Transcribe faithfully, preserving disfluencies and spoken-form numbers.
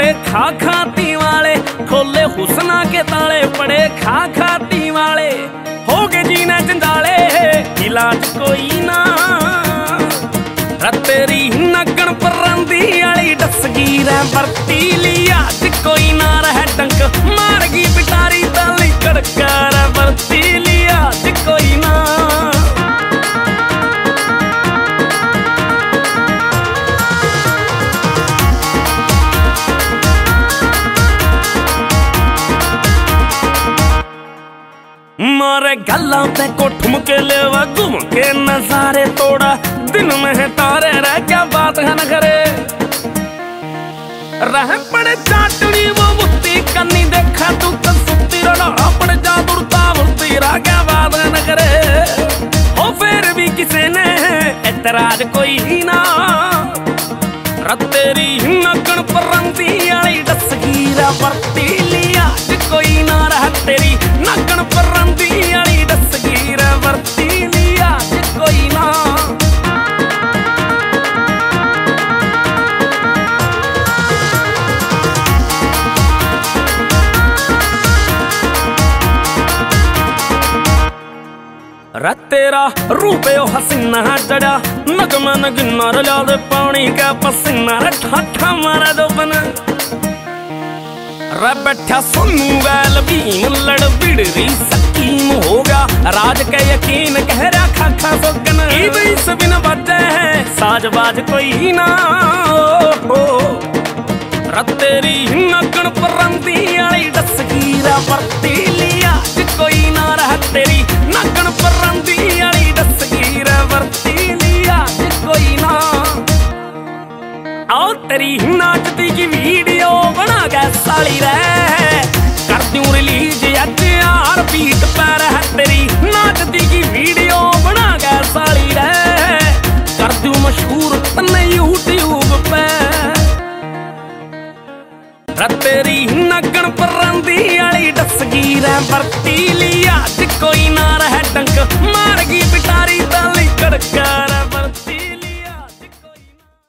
पड़े खा खाती वाले, खोले हुस्ना के ताले पड़े खा खाती वाले, हो गए जीने जंजाले इलाज कोई ना। तेरी नगन परंदी आली डसगी रै बरती लिया कोई ना रह डंक, मारगी पिटारी ताली कड़का रै बरती लिया कोई ना। मारे गल्ला पे को ठुमके लेवा घूम के नजारे तोड़ा, दिन में है तारे रह क्या बात है न करे। रह पड़े चाटनी वो मुत्ती कन्नी देखा तू तो सुत्ती रहा पड़ जा दुरता मुर्ती रह क्या बात है न करे। हो फिर भी किसी ने एतराज कोई ही ना, तेरी नगन परंदी आली डसगी रै बरती लिया कोई ना। रह तेरी नगन परंदी आली डसगी रै बरती लिया कोई ना। रा तेरा रूपे हसीना जड़ा नगमा नगना रला दे पानी का पसीना रे ठाठा मारा दो बन। रे बैठा सोनू वैल भीम लड़ बिड़री सकीम होगा, राज के यकीन कह रहा खाखा सोगन। इस बिन बजे है साज बाज कोई ना। रा तेरी नगन परंदी आली डसगी रै बरती लिया कोई ना। रह तेरी नगन परंदी आली डसगी रै बरती लिया कोई ना। आओ तेरी नाचती की वीडियो बना के साली रे, कर दूं रिलीज अज यार बीट पर है। तेरी नाचती की वीडियो बना के साली रे, कर दूं मशहूर तन्ने यूट्यूब पे। तेरी नगन परंदी आली डसगी रै बरती लिया कोई ना रह डंक, मारगी पिटारी ताली कड़का रै बरती।